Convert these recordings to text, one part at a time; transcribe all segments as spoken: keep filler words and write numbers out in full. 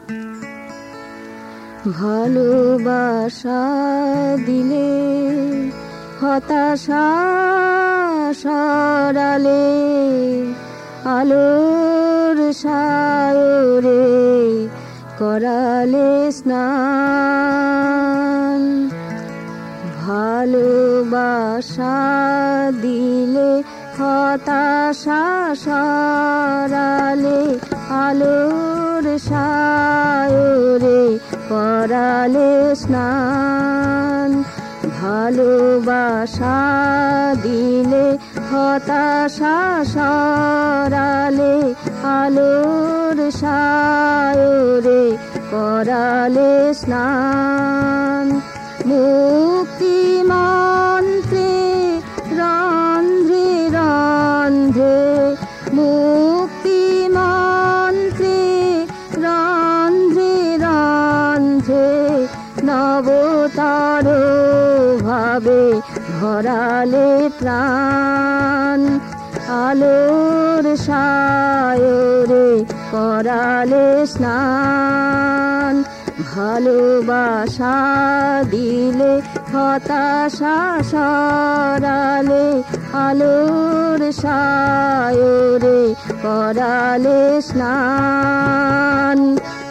ভালোবাসা দিলে হতাশা সরালে আলোর সায়রে করালে স্নান। ভালোবাসা দিলে হতাশা সরালে আলোর সায়রে করালে স্নান। ভালোবাসা দিলে হতাশা সরালে আলোর সায়রে করালে স্নান। মুক্তি মন্ত্রে রন্ধ্রে রন্ধ্রে মুক্তি মন্ত্রে রন্ধ্রে রন্ধ্রে নবতর ভাবে ভরালে প্রাণ। আলোর সায়রে করালে স্নান। ভালোবাসা দিলে হতাশা সরালে আলোর সায়রে করালে স্নান।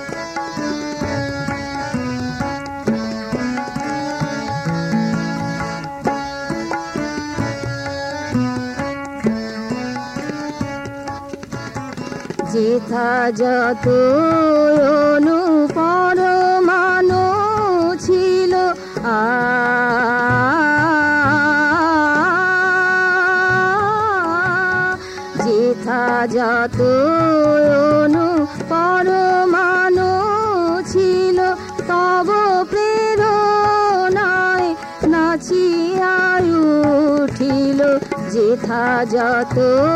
যেথা যত অনুপরমাণু ছিল আ যেথা যত অনুপরমাণু ছিল তব প্রেরণায় নাচিয়া উঠিল। যেথা যত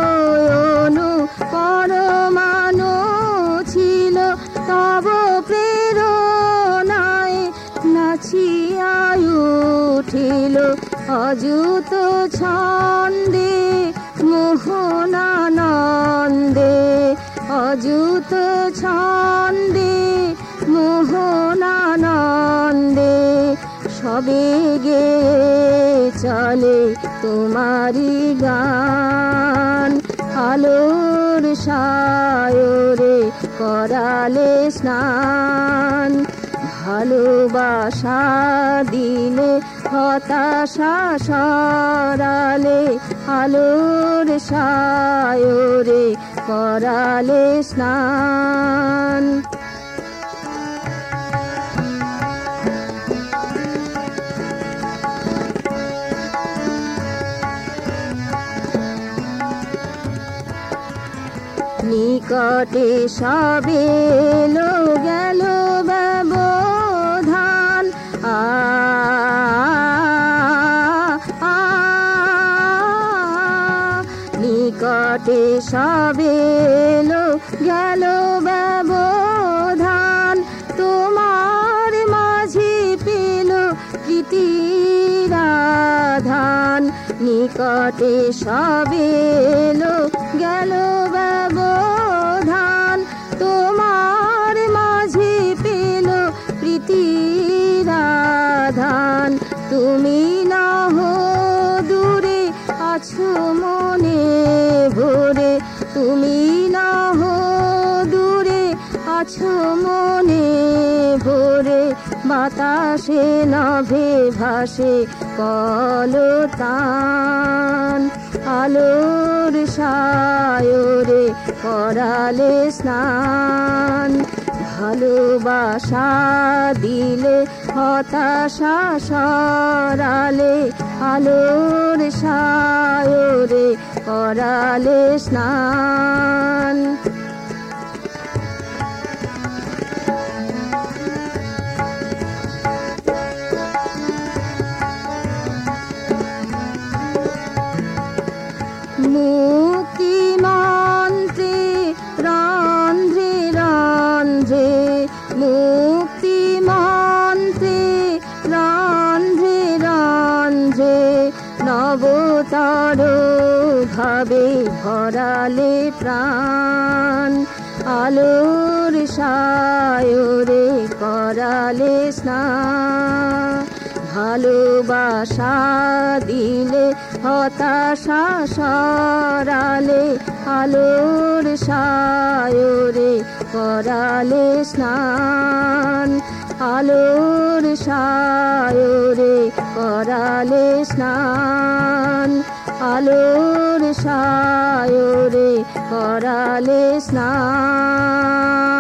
অনুপরমাণু ছিল তব প্রেরণায় নাচিয়া উঠিল। অযুত ছন্দে মোহনানন্দে অযুত ছন্দে মোহনানন্দে সবে গে চলে তোমারি গান। আলোর সায়রে করালে স্নান। ভালোবাসা দিলে হতাশা সরালে আলোর সায়রে করালে স্নান। নিকটে সবে লো গেল ব্যবধান আ নিকটে সবে লো গেল ব্যবধান। তোমার মাঝে পেল প্রীতির আধান। নিকটে সবে লো গেল ব্যবধান। তোমার মাঝে পেল প্রীতির আধান। তুমি না হো দূরে আছো মনে ভরে তুমি না হো দূরে আছো মনে ভরে। বাতাসে নভে ভাসে কলতান। আলোর সায়রে করালে স্নান। ভালোবাসা দিলে হতাশা সরালে আলোর সায়রে করালে স্নান। মুক্তি মন্ত্রে রন্ধ্রে রন্ধ্রে মুক্তি মন্ত্রে রন্ধ্রে রন্ধ্রে নবতর ভাবে ভরালে প্রাণ। আলোর সায়রে করালে স্নান ভালোবাসা দিলে হতাশা সরালে আলোর সায়রে করালে স্নান আলোর সায়রে করালে স্নান আলোর সায়রে করালে স্নান